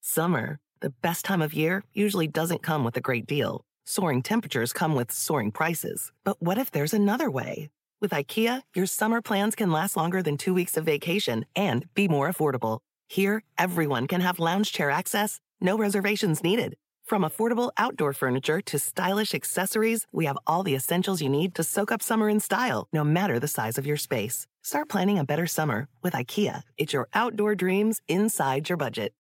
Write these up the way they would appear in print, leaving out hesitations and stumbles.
Summer, the best time of year, usually doesn't come with a great deal. Soaring temperatures come with soaring prices. But what if there's another way? With IKEA, your summer plans can last longer than 2 weeks of vacation and be more affordable. Here, everyone can have lounge chair access, no reservations needed. From affordable outdoor furniture to stylish accessories, we have all the essentials you need to soak up summer in style, no matter the size of your space. Start planning a better summer with IKEA. It's your outdoor dreams inside your budget.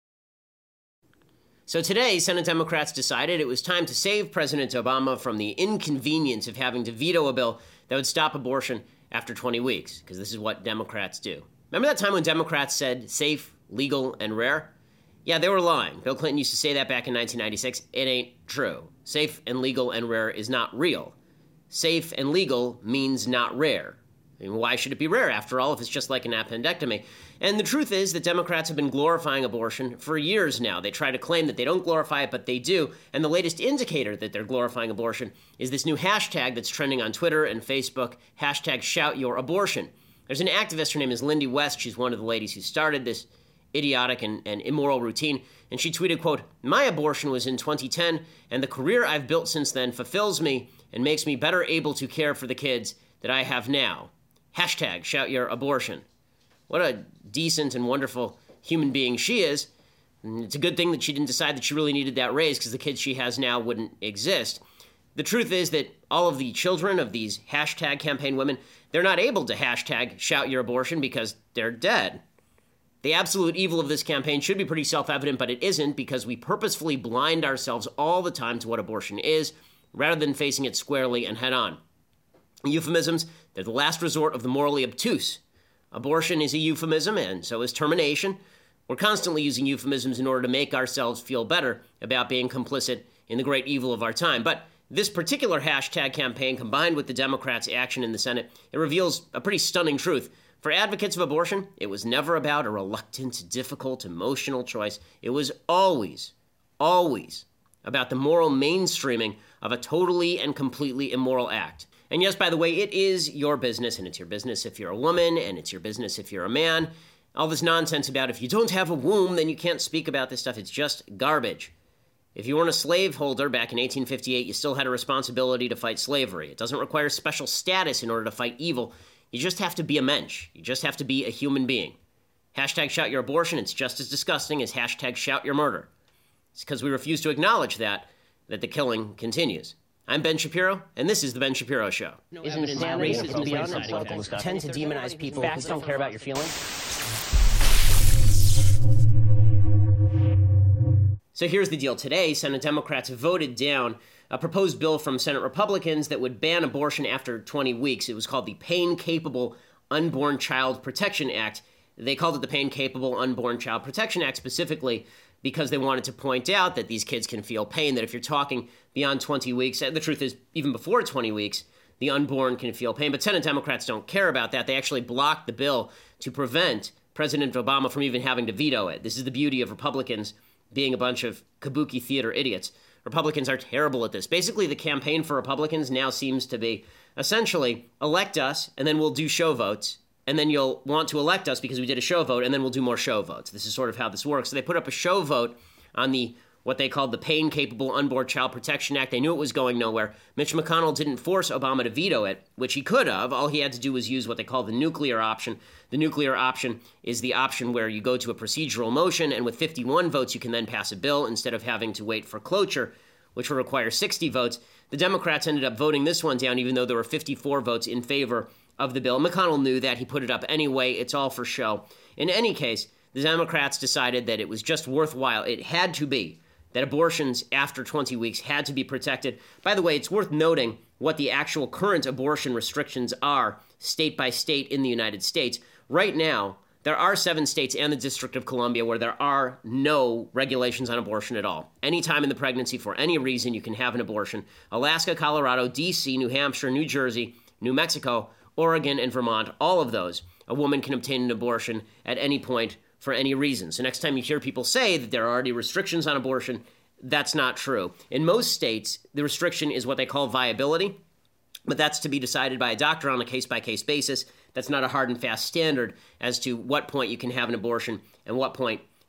So today, Senate Democrats decided it was time to save President Obama from the inconvenience of having to veto a bill that would stop abortion after 20 weeks, because this is what Democrats do. Remember that time when Democrats said safe, legal, and rare? Yeah, they were lying. Bill Clinton used to say that back in 1996. It ain't true. Safe and legal and rare is not real. Safe and legal means not rare. I mean, why should it be rare, after all, if it's just like an appendectomy? And the truth is that Democrats have been glorifying abortion for years now. They try to claim that they don't glorify it, but they do. And the latest indicator that they're glorifying abortion is this new hashtag that's trending on Twitter and Facebook, hashtag #ShoutYourAbortion. There's an activist, her name is Lindy West. She's one of the ladies who started this idiotic and immoral routine. And she tweeted, quote, "My abortion was in 2010, and the career I've built since then fulfills me and makes me better able to care for the kids that I have now. Hashtag #ShoutYourAbortion." What a decent and wonderful human being she is. And it's a good thing that she didn't decide that she really needed that raise, because the kids she has now wouldn't exist. The truth is that all of the children of these hashtag campaign women, they're not able to hashtag #ShoutYourAbortion because they're dead. The absolute evil of this campaign should be pretty self-evident, but it isn't, because we purposefully blind ourselves all the time to what abortion is, rather than facing it squarely and head-on. Euphemisms, they're the last resort of the morally obtuse. Abortion is a euphemism, and so is termination. We're constantly using euphemisms in order to make ourselves feel better about being complicit in the great evil of our time. But this particular hashtag campaign, combined with the Democrats' action in the Senate, it reveals a pretty stunning truth. For advocates of abortion, it was never about a reluctant, difficult, emotional choice. It was always, always about the moral mainstreaming of a totally and completely immoral act. And yes, by the way, it is your business, and it's your business if you're a woman, and it's your business if you're a man. All this nonsense about if you don't have a womb, then you can't speak about this stuff, it's just garbage. If you weren't a slaveholder back in 1858, you still had a responsibility to fight slavery. It doesn't require special status in order to fight evil. You just have to be a mensch. You just have to be a human being. Hashtag #ShoutYourAbortion, it's just as disgusting as hashtag #ShoutYourMurder. It's because we refuse to acknowledge that the killing continues. I'm Ben Shapiro, and this is The Ben Shapiro Show. No evidence that racism beyond political discussion tend to demonize people who don't care about your feelings. So here's the deal. Today, Senate Democrats voted down a proposed bill from Senate Republicans that would ban abortion after 20 weeks. It was called the Pain-Capable Unborn Child Protection Act. They called it the Pain-Capable Unborn Child Protection Act specifically because they wanted to point out that these kids can feel pain, that if you're talking beyond 20 weeks, the truth is, even before 20 weeks, the unborn can feel pain. But Senate Democrats don't care about that. They actually blocked the bill to prevent President Obama from even having to veto it. This is the beauty of Republicans being a bunch of kabuki theater idiots. Republicans are terrible at this. Basically, the campaign for Republicans now seems to be, essentially, elect us, and then we'll do show votes, and then you'll want to elect us because we did a show vote, and then we'll do more show votes. This is sort of how this works. So they put up a show vote on what they called the Pain-Capable Unborn Child Protection Act. They knew it was going nowhere. Mitch McConnell didn't force Obama to veto it, which he could have. All he had to do was use what they call the nuclear option. The nuclear option is the option where you go to a procedural motion, and with 51 votes, you can then pass a bill instead of having to wait for cloture, which will require 60 votes. The Democrats ended up voting this one down, even though there were 54 votes in favor of the bill. McConnell knew that. He put it up anyway. It's all for show. In any case, the Democrats decided that it was just worthwhile. It had to be that abortions after 20 weeks had to be protected. By the way, it's worth noting what the actual current abortion restrictions are state by state in the United States. Right now, there are 7 states and the District of Columbia where there are no regulations on abortion at all. Anytime in the pregnancy, for any reason, you can have an abortion. Alaska, Colorado, D.C., New Hampshire, New Jersey, New Mexico, Oregon, and Vermont, all of those, a woman can obtain an abortion at any point for any reason. So next time you hear people say that there are already restrictions on abortion, that's not true. In most states, the restriction is what they call viability, but that's to be decided by a doctor on a case-by-case basis. That's not a hard and fast standard as to what point you can have an abortion and what point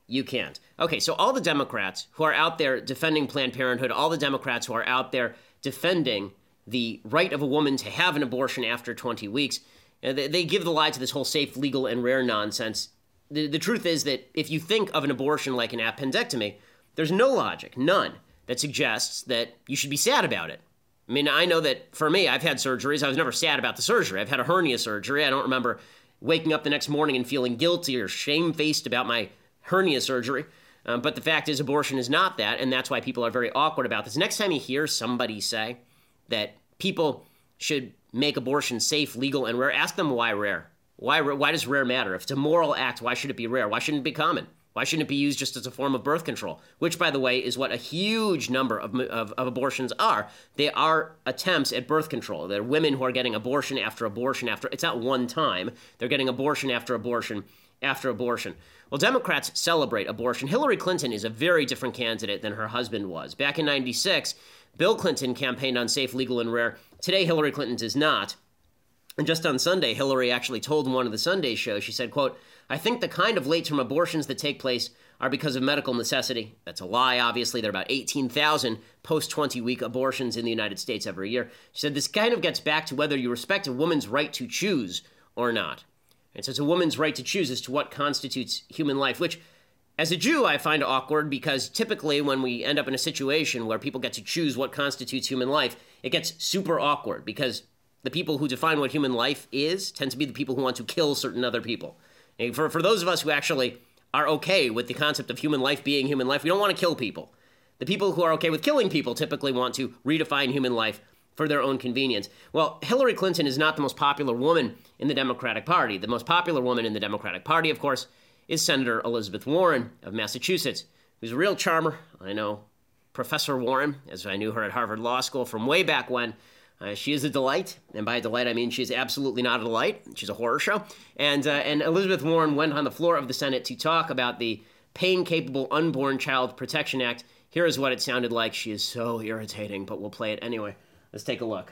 you can't. Okay, so all the Democrats who are out there defending Planned Parenthood, all the Democrats who are out there defending the right of a woman to have an abortion after 20 weeks, they give the lie to this whole safe, legal, and rare nonsense. The truth is that if you think of an abortion like an appendectomy, there's no logic, none, that suggests that you should be sad about it. I mean, I know that for me, I've had surgeries. I was never sad about the surgery. I've had a hernia surgery. I don't remember waking up the next morning and feeling guilty or shamefaced about my hernia surgery. But the fact is, abortion is not that, and that's why people are very awkward about this. Next time you hear somebody say that people should make abortion safe, legal, and rare, ask them why rare. Why does rare matter? If it's a moral act, why should it be rare? Why shouldn't it be common? Why shouldn't it be used just as a form of birth control? Which, by the way, is what a huge number of abortions are. They are attempts at birth control. They're women who are getting abortion after abortion after. It's not one time. They're getting abortion after abortion after abortion. Well, Democrats celebrate abortion. Hillary Clinton is a very different candidate than her husband was. Back in 96, Bill Clinton campaigned on safe, legal, and rare. Today, Hillary Clinton does not. And just on Sunday, Hillary actually told one of the Sunday shows, she said, quote, "I think the kind of late-term abortions that take place are because of medical necessity." That's a lie, obviously. There are about 18,000 post-20-week abortions in the United States every year. She said this kind of gets back to whether you respect a woman's right to choose or not. And so it's a woman's right to choose as to what constitutes human life, which, as a Jew, I find awkward because typically when we end up in a situation where people get to choose what constitutes human life, it gets super awkward because the people who define what human life is tend to be the people who want to kill certain other people. And for those of us who actually are okay with the concept of human life being human life, we don't want to kill people. The people who are okay with killing people typically want to redefine human life for their own convenience. Well, Hillary Clinton is not the most popular woman in the Democratic Party. The most popular woman in the Democratic Party, of course, is Senator Elizabeth Warren of Massachusetts, who's a real charmer. I know Professor Warren, as I knew her at Harvard Law School from way back when. She is a delight, and by delight I mean she is absolutely not a delight. She's a horror show. And Elizabeth Warren went on the floor of the Senate to talk about the Pain-Capable Unborn Child Protection Act. Here is what it sounded like. She is so irritating, but we'll play it anyway. Let's take a look.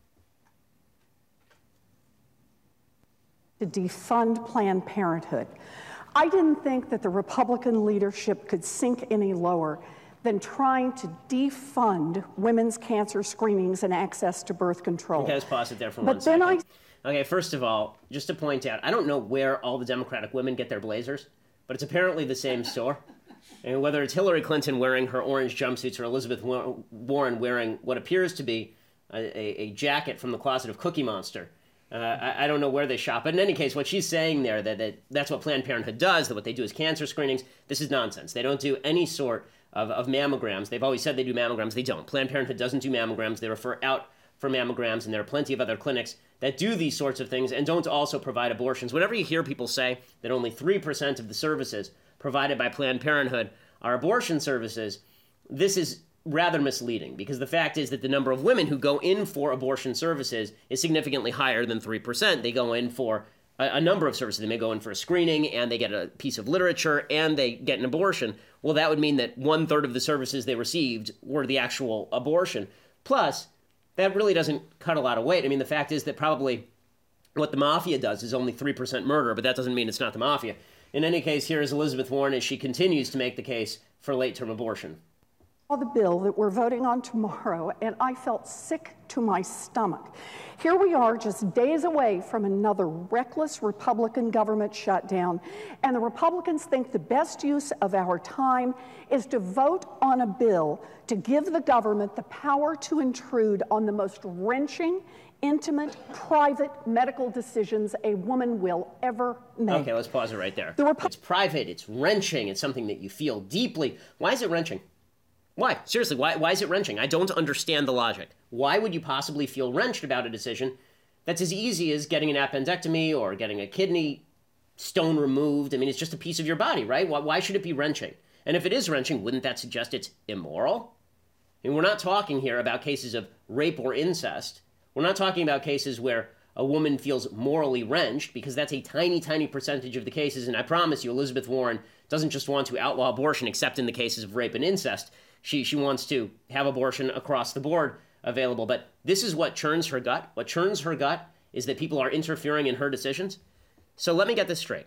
To defund Planned Parenthood. I didn't think that the Republican leadership could sink any lower than trying to defund women's cancer screenings and access to birth control. Okay, let's pause it there for 1 second. Okay, first of all, just to point out, I don't know where all the Democratic women get their blazers, but it's apparently the same store. And whether it's Hillary Clinton wearing her orange jumpsuits or Elizabeth Warren wearing what appears to be a jacket from the closet of Cookie Monster, I don't know where they shop. But in any case, what she's saying there, that's what Planned Parenthood does, that what they do is cancer screenings, this is nonsense. They don't do any sort of mammograms. They've always said they do mammograms. They don't. Planned Parenthood doesn't do mammograms. They refer out for mammograms, and there are plenty of other clinics that do these sorts of things and don't also provide abortions. Whenever you hear people say that only 3% of the services provided by Planned Parenthood are abortion services, this is rather misleading because the fact is that the number of women who go in for abortion services is significantly higher than 3%. They go in for a number of services. They may go in for a screening, and they get a piece of literature, and they get an abortion. Well, that would mean that 1/3 of the services they received were the actual abortion. Plus, that really doesn't cut a lot of weight. I mean, the fact is that probably what the mafia does is only 3% murder, but that doesn't mean it's not the mafia. In any case, here is Elizabeth Warren as she continues to make the case for late-term abortion. The bill that we're voting on tomorrow, and I felt sick to my stomach. Here we are just days away from another reckless Republican government shutdown, and the Republicans think the best use of our time is to vote on a bill to give the government the power to intrude on the most wrenching, intimate, private medical decisions a woman will ever make. Okay, let's pause it right there. It's private, it's wrenching, it's something that you feel deeply. Why is it wrenching? Why? Seriously, why is it wrenching? I don't understand the logic. Why would you possibly feel wrenched about a decision that's as easy as getting an appendectomy or getting a kidney stone removed? I mean, it's just a piece of your body, right? Why should it be wrenching? And if it is wrenching, wouldn't that suggest it's immoral? I mean, we're not talking here about cases of rape or incest. We're not talking about cases where a woman feels morally wrenched, because that's a tiny, tiny percentage of the cases. And I promise you, Elizabeth Warren doesn't just want to outlaw abortion except in the cases of rape and incest. She wants to have abortion across the board available. But this is what churns her gut. What churns her gut is that people are interfering in her decisions. So let me get this straight.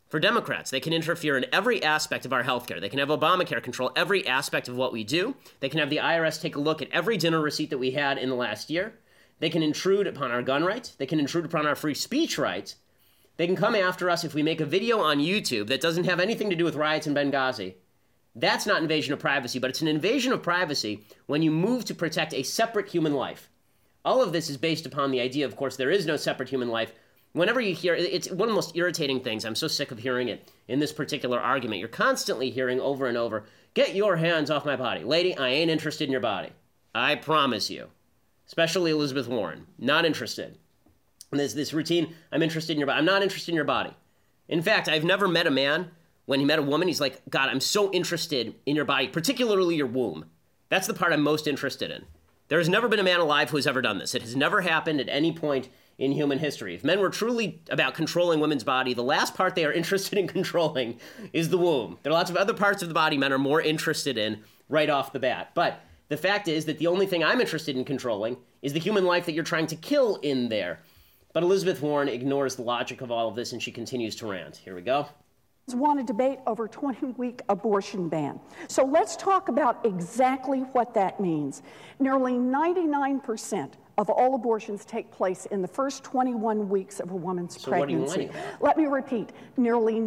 For Democrats, they can interfere in every aspect of our healthcare. They can have Obamacare control every aspect of what we do. They can have the IRS take a look at every dinner receipt that we had in the last year. They can intrude upon our gun rights. They can intrude upon our free speech rights. They can come after us if we make a video on YouTube that doesn't have anything to do with riots in Benghazi. That's not invasion of privacy, but it's an invasion of privacy when you move to protect a separate human life. All of this is based upon the idea, of course, there is no separate human life. Whenever you hear, it's one of the most irritating things, I'm so sick of hearing it in this particular argument. You're constantly hearing over and over, get your hands off my body. Lady, I ain't interested in your body. I promise you. Especially Elizabeth Warren. Not interested. And there's this routine, I'm interested in your body. I'm not interested in your body. In fact, I've never met a man, when he met a woman, he's like, God, I'm so interested in your body, particularly your womb. That's the part I'm most interested in. There has never been a man alive who has ever done this. It has never happened at any point in human history. If men were truly about controlling women's body, the last part they are interested in controlling is the womb. There are lots of other parts of the body men are more interested in right off the bat. But the fact is that the only thing I'm interested in controlling is the human life that you're trying to kill in there. But Elizabeth Warren ignores the logic of all of this, and she continues to rant. Here we go. Want to debate over 20-week abortion ban. So let's talk about exactly what that means. Nearly 99% of all abortions take place in the first 21 weeks of a woman's pregnancy. Let me repeat, nearly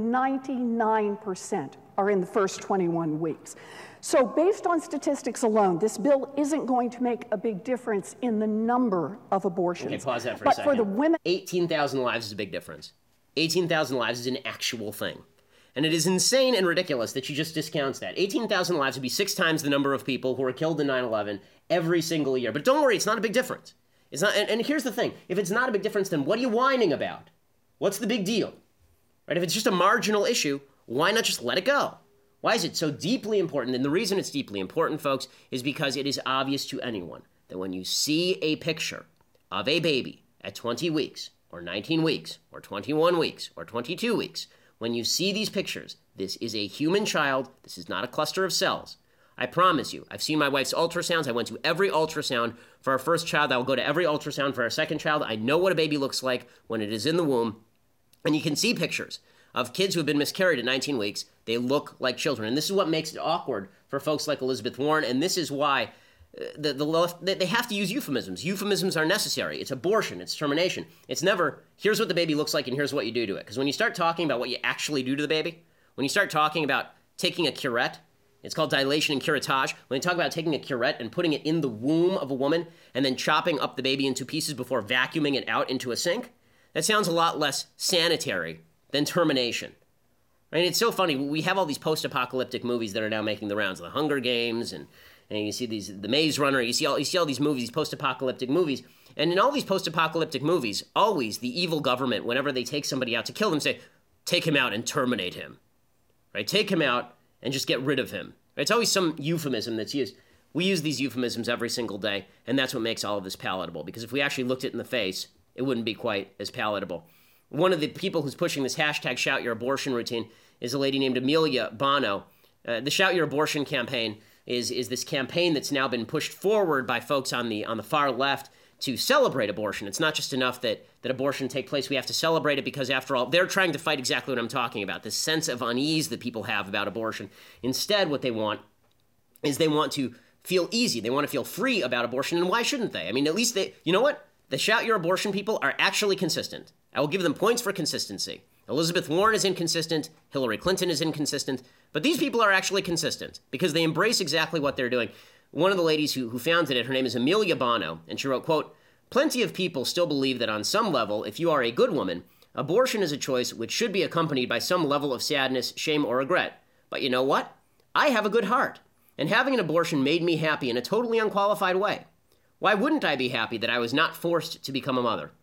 99% are in the first 21 weeks. So based on statistics alone, this bill isn't going to make a big difference in the number of abortions. Okay, pause that for a second. But for the women... 18,000 lives is a big difference. 18,000 lives is an actual thing. And it is insane and ridiculous that she just discounts that. 18,000 lives would be 6 times the number of people who are killed in 9/11 every single year. But don't worry, it's not a big difference. It's not. And here's the thing. If it's not a big difference, then what are you whining about? What's the big deal? Right? If it's just a marginal issue, why not just let it go? Why is it so deeply important? And the reason it's deeply important, folks, is because it is obvious to anyone that when you see a picture of a baby at 20 weeks, or 19 weeks, or 21 weeks, or 22 weeks, when you see these pictures, this is a human child. This is not a cluster of cells. I promise you, I've seen my wife's ultrasounds. I went to every ultrasound for our first child. I will go to every ultrasound for our second child. I know what a baby looks like when it is in the womb. And you can see pictures of kids who have been miscarried at 19 weeks. They look like children. And this is what makes it awkward for folks like Elizabeth Warren. And this is why the left, they have to use euphemisms. Euphemisms are necessary. It's abortion. It's termination. It's never, here's what the baby looks like and here's what you do to it. Because when you start talking about what you actually do to the baby, when you start talking about taking a curette, it's called dilation and curettage. When you talk about taking a curette and putting it in the womb of a woman and then chopping up the baby into pieces before vacuuming it out into a sink, that sounds a lot less sanitary than termination. I mean, it's so funny. We have all these post-apocalyptic movies that are now making the rounds, the Hunger Games, and you see the Maze Runner. You see all these movies, these post-apocalyptic movies. And in all these post-apocalyptic movies, always the evil government, whenever they take somebody out to kill them, say, take him out and terminate him. Right? Take him out and just get rid of him. It's always some euphemism that's used. We use these euphemisms every single day, and that's what makes all of this palatable. Because if we actually looked it in the face, it wouldn't be quite as palatable. One of the people who's pushing this hashtag Shout Your Abortion routine is a lady named Amelia Bono. The Shout Your Abortion campaign is this campaign that's now been pushed forward by folks on the far left to celebrate abortion. It's not just enough that abortion take place. We have to celebrate it because, after all, they're trying to fight exactly what I'm talking about, this sense of unease that people have about abortion. Instead, what they want is they want to feel easy. They want to feel free about abortion, and why shouldn't they? I mean, at least they, you know what? The Shout Your Abortion people are actually consistent. I will give them points for consistency. Elizabeth Warren is inconsistent. Hillary Clinton is inconsistent. But these people are actually consistent because they embrace exactly what they're doing. One of the ladies who founded it, her name is Amelia Bono, and she wrote, quote, "Plenty of people still believe that on some level, if you are a good woman, abortion is a choice which should be accompanied by some level of sadness, shame, or regret. But you know what? I have a good heart, and having an abortion made me happy in a totally unqualified way. Why wouldn't I be happy that I was not forced to become a mother?"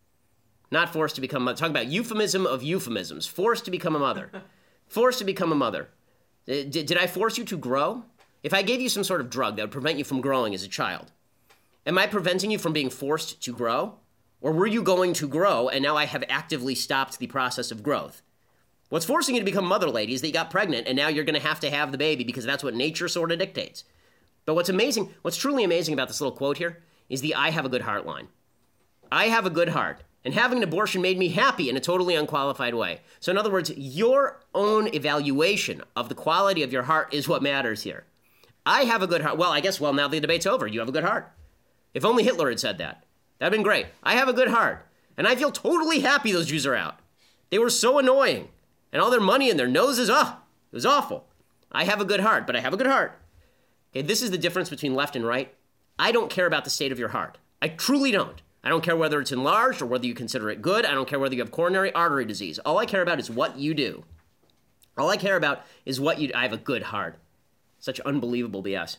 Not forced to become a mother. Talk about euphemism of euphemisms. Forced to become a mother. Forced to become a mother. Did I force you to grow? If I gave you some sort of drug that would prevent you from growing as a child, am I preventing you from being forced to grow? Or were you going to grow and now I have actively stopped the process of growth? What's forcing you to become mother, lady, is that you got pregnant and now you're going to have the baby because that's what nature sort of dictates. But what's truly amazing about this little quote here is the "I have a good heart" line. I have a good heart, And having an abortion made me happy in a totally unqualified way. So in other words, your own evaluation of the quality of your heart is what matters here. I have a good heart. Well, I guess, now the debate's over. You have a good heart. If only Hitler had said that. That'd been great. I have a good heart. And I feel totally happy those Jews are out. They were so annoying. And all their money in their noses, it was awful. I have a good heart, but I have a good heart. Okay, this is the difference between left and right. I don't care about the state of your heart. I truly don't. I don't care whether it's enlarged or whether you consider it good. I don't care whether you have coronary artery disease. All I care about is what you do. All I care about is what you do. I have a good heart. Such unbelievable BS.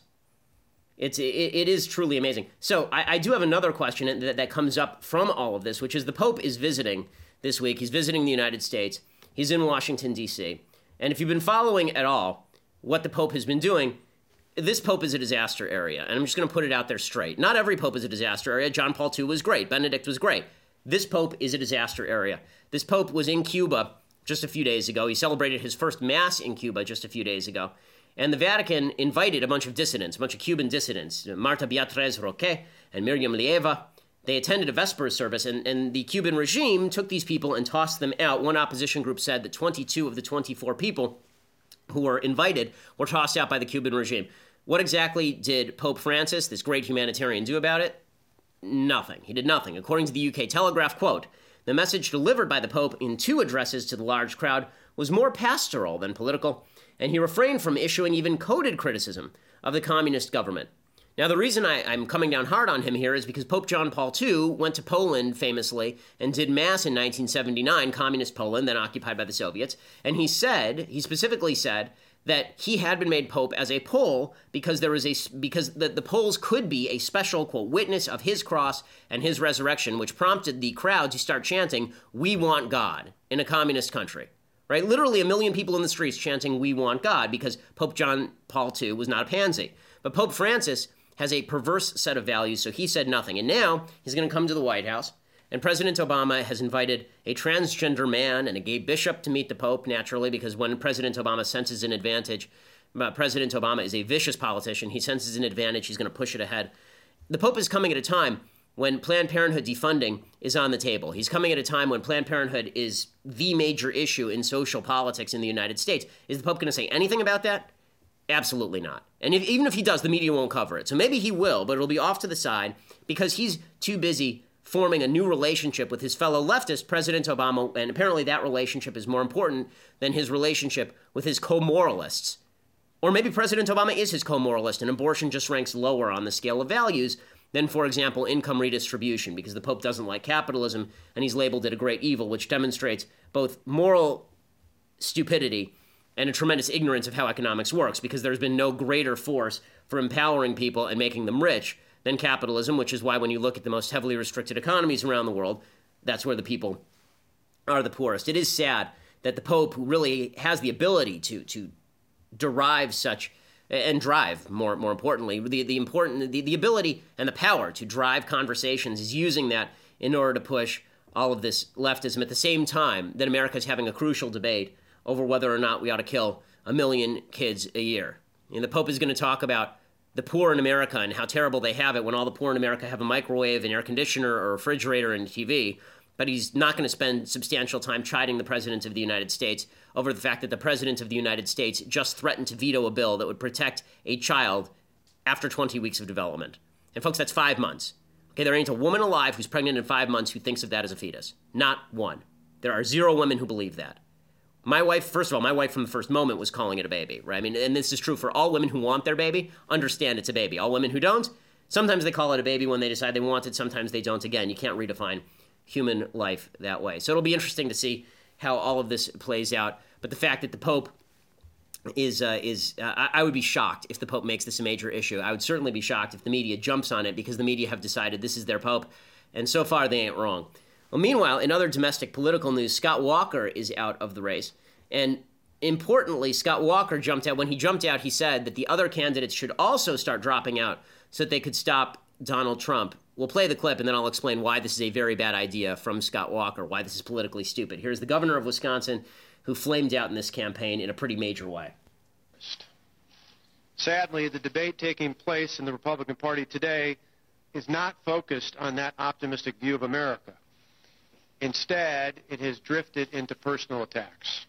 It is truly amazing. So I do have another question that comes up from all of this, which is the Pope is visiting this week. He's visiting the United States. He's in Washington, D.C. And if you've been following at all what the Pope has been doing, this Pope is a disaster area. And I'm just going to put it out there straight. Not every Pope is a disaster area. John Paul II was great. Benedict was great. This Pope is a disaster area. This Pope was in Cuba just a few days ago. He celebrated his first Mass in Cuba just a few days ago. And the Vatican invited a bunch of dissidents, a bunch of Cuban dissidents, Marta Beatriz Roque and Miriam Lieva. They attended a Vespers service, and the Cuban regime took these people and tossed them out. One opposition group said that 22 of the 24 people who were invited were tossed out by the Cuban regime. What exactly did Pope Francis, this great humanitarian, do about it? Nothing. He did nothing. According to the UK Telegraph, quote, the message delivered by the Pope in 2 addresses to the large crowd was more pastoral than political, and he refrained from issuing even coded criticism of the communist government. Now, the reason I'm coming down hard on him here is because Pope John Paul II went to Poland famously and did Mass in 1979, communist Poland, then occupied by the Soviets, and he specifically said that he had been made Pope as a Pole because the Poles could be a special, quote, witness of his cross and his resurrection, which prompted the crowd to start chanting, "We want God," in a communist country. Right? Literally 1 million people in the streets chanting, "We want God," because Pope John Paul II was not a pansy. But Pope Francis has a perverse set of values, so he said nothing. And now he's going to come to the White House, and President Obama has invited a transgender man and a gay bishop to meet the Pope, naturally, because when President Obama senses an advantage, President Obama is a vicious politician. He senses an advantage. He's going to push it ahead. The Pope is coming at a time when Planned Parenthood defunding is on the table. He's coming at a time when Planned Parenthood is the major issue in social politics in the United States. Is the Pope going to say anything about that? Absolutely not. And even if he does, the media won't cover it. So maybe he will, but it'll be off to the side because he's too busy forming a new relationship with his fellow leftist, President Obama, and apparently that relationship is more important than his relationship with his co-moralists. Or maybe President Obama is his co-moralist and abortion just ranks lower on the scale of values than, for example, income redistribution, because the Pope doesn't like capitalism and he's labeled it a great evil, which demonstrates both moral stupidity and a tremendous ignorance of how economics works, because there's been no greater force for empowering people and making them rich than capitalism, which is why when you look at the most heavily restricted economies around the world, that's where the people are the poorest. It is sad that the Pope, who really has the ability to derive such and drive, more importantly, the ability and the power to drive conversations, is using that in order to push all of this leftism at the same time that America is having a crucial debate over whether or not we ought to kill 1 million kids a year. And the Pope is going to talk about the poor in America and how terrible they have it when all the poor in America have a microwave, an air conditioner, or a refrigerator and a TV. But he's not going to spend substantial time chiding the President of the United States over the fact that the President of the United States just threatened to veto a bill that would protect a child after 20 weeks of development. And folks, that's 5 months. Okay, there ain't a woman alive who's pregnant in 5 months who thinks of that as a fetus. Not one. There are 0 women who believe that. My wife, first of all, my wife from the first moment was calling it a baby, right? I mean, and this is true for all women who want their baby, understand it's a baby. All women who don't, sometimes they call it a baby when they decide they want it, sometimes they don't. Again, you can't redefine human life that way. So it'll be interesting to see how all of this plays out. But the fact that the Pope I would be shocked if the Pope makes this a major issue. I would certainly be shocked if the media jumps on it because the media have decided this is their Pope. And so far, they ain't wrong. Well, meanwhile, in other domestic political news, Scott Walker is out of the race. And importantly, Scott Walker jumped out. When he jumped out, he said that the other candidates should also start dropping out so that they could stop Donald Trump. We'll play the clip, and then I'll explain why this is a very bad idea from Scott Walker, why this is politically stupid. Here's the governor of Wisconsin who flamed out in this campaign in a pretty major way. Sadly, the debate taking place in the Republican Party today is not focused on that optimistic view of America. Instead, it has drifted into personal attacks.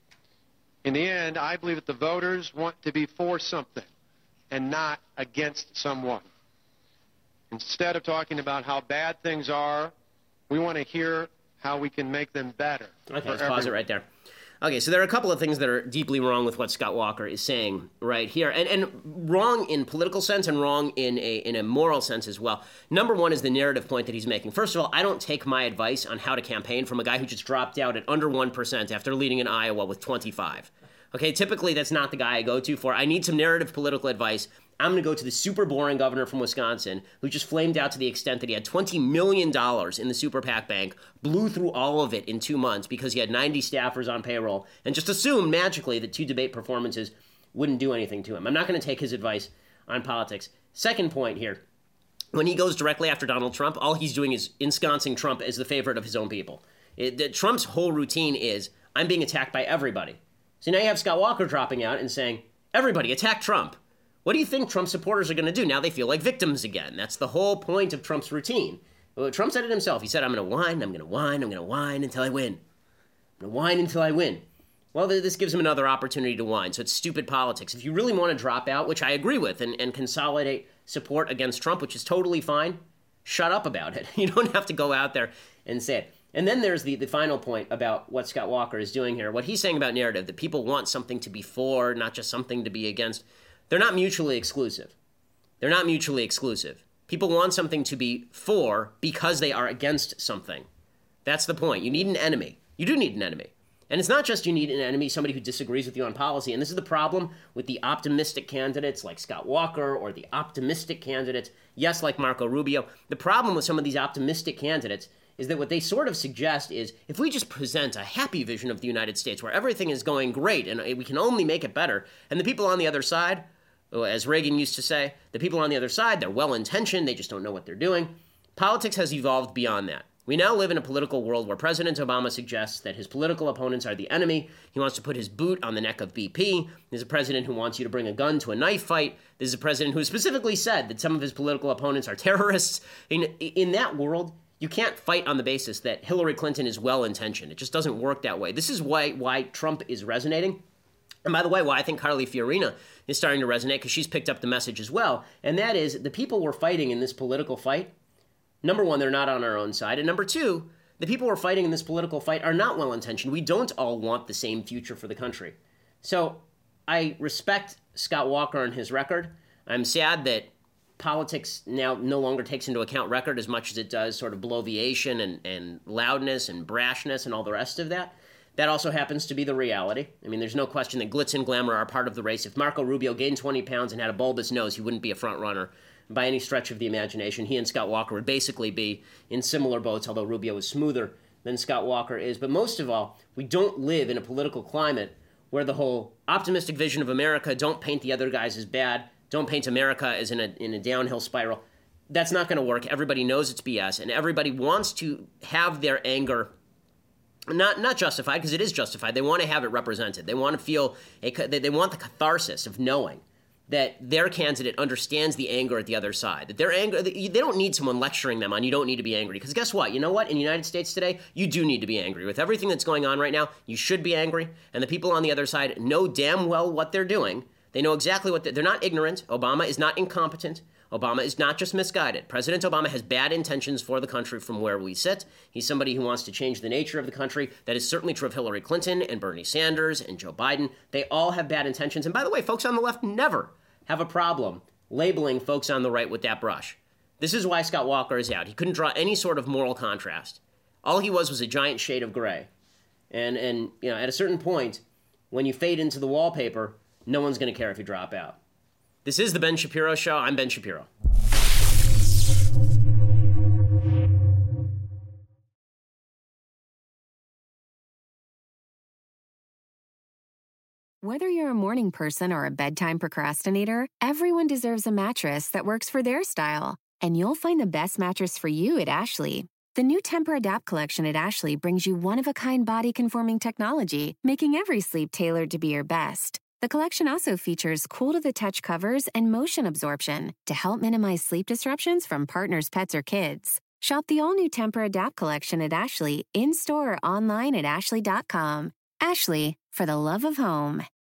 In the end, I believe that the voters want to be for something and not against someone. Instead of talking about how bad things are, we want to hear how we can make them better. Okay, let's pause it right there. Okay, so there are a couple of things that are deeply wrong with what Scott Walker is saying right here, and wrong in political sense and wrong in a moral sense as well. Number one is the narrative point that he's making. First of all, I don't take my advice on how to campaign from a guy who just dropped out at under 1% after leading in Iowa with 25. Okay, typically that's not the guy I go to for. I need some narrative political advice. I'm going to go to the super boring governor from Wisconsin who just flamed out to the extent that he had $20 million in the super PAC bank, blew through all of it in 2 months because he had 90 staffers on payroll, and just assumed magically that 2 debate performances wouldn't do anything to him. I'm not going to take his advice on politics. Second point here, when he goes directly after Donald Trump, all he's doing is ensconcing Trump as the favorite of his own people. Trump's whole routine is, I'm being attacked by everybody. So now you have Scott Walker dropping out and saying, everybody, attack Trump. What do you think Trump supporters are going to do? Now they feel like victims again. That's the whole point of Trump's routine. Well, Trump said it himself. He said, I'm going to whine, I'm going to whine, I'm going to whine until I win. I'm going to whine until I win. Well, this gives him another opportunity to whine. So it's stupid politics. If you really want to drop out, which I agree with, and consolidate support against Trump, which is totally fine, shut up about it. You don't have to go out there and say it. And then there's the final point about what Scott Walker is doing here. What he's saying about narrative, that people want something to be for, not just something to be against. They're not mutually exclusive. They're not mutually exclusive. People want something to be for because they are against something. That's the point. You need an enemy. You do need an enemy. And it's not just you need an enemy, somebody who disagrees with you on policy. And this is the problem with the optimistic candidates like Scott Walker or the optimistic candidates, yes, like Marco Rubio. The problem with some of these optimistic candidates is that what they sort of suggest is if we just present a happy vision of the United States where everything is going great and we can only make it better, and the people on the other side, as Reagan used to say, the people on the other side, they're well-intentioned, they just don't know what they're doing. Politics has evolved beyond that. We now live in a political world where President Obama suggests that his political opponents are the enemy. He wants to put his boot on the neck of BP. There's a president who wants you to bring a gun to a knife fight. This is a president who specifically said that some of his political opponents are terrorists. In that world, you can't fight on the basis that Hillary Clinton is well-intentioned. It just doesn't work that way. This is why Trump is resonating. And by the way, why I think Carly Fiorina is starting to resonate, because she's picked up the message as well. And that is the people we're fighting in this political fight, number one, they're not on our own side. And number two, the people we're fighting in this political fight are not well-intentioned. We don't all want the same future for the country. So I respect Scott Walker and his record. I'm sad that politics now no longer takes into account record as much as it does sort of bloviation and loudness and brashness and all the rest of that. That also happens to be the reality. I mean, there's no question that glitz and glamour are part of the race. If Marco Rubio gained 20 pounds and had a bulbous nose, he wouldn't be a front runner by any stretch of the imagination. He and Scott Walker would basically be in similar boats, although Rubio is smoother than Scott Walker is. But most of all, we don't live in a political climate where the whole optimistic vision of America, don't paint the other guys as bad, don't paint America as in a downhill spiral. That's not going to work. Everybody knows it's BS, and everybody wants to have their anger not justified, because it is justified. They want to have it represented. They want to feel, they want the catharsis of knowing that their candidate understands the anger at the other side. That their anger, they don't need someone lecturing them on you don't need to be angry. Because guess what? You know what? In the United States today, you do need to be angry. With everything that's going on right now, you should be angry. And the people on the other side know damn well what they're doing. They know exactly what they're not ignorant. Obama is not incompetent. Obama is not just misguided. President Obama has bad intentions for the country from where we sit. He's somebody who wants to change the nature of the country. That is certainly true of Hillary Clinton and Bernie Sanders and Joe Biden. They all have bad intentions. And by the way, folks on the left never have a problem labeling folks on the right with that brush. This is why Scott Walker is out. He couldn't draw any sort of moral contrast. All he was a giant shade of gray. And you know, at a certain point, when you fade into the wallpaper, no one's going to care if you drop out. This is The Ben Shapiro Show. I'm Ben Shapiro. Whether you're a morning person or a bedtime procrastinator, everyone deserves a mattress that works for their style. And you'll find the best mattress for you at Ashley. The new Tempur-Adapt collection at Ashley brings you one-of-a-kind body-conforming technology, making every sleep tailored to be your best. The collection also features cool-to-the-touch covers and motion absorption to help minimize sleep disruptions from partners, pets, or kids. Shop the all-new Tempur-Adapt collection at Ashley in-store or online at ashley.com. Ashley, for the love of home.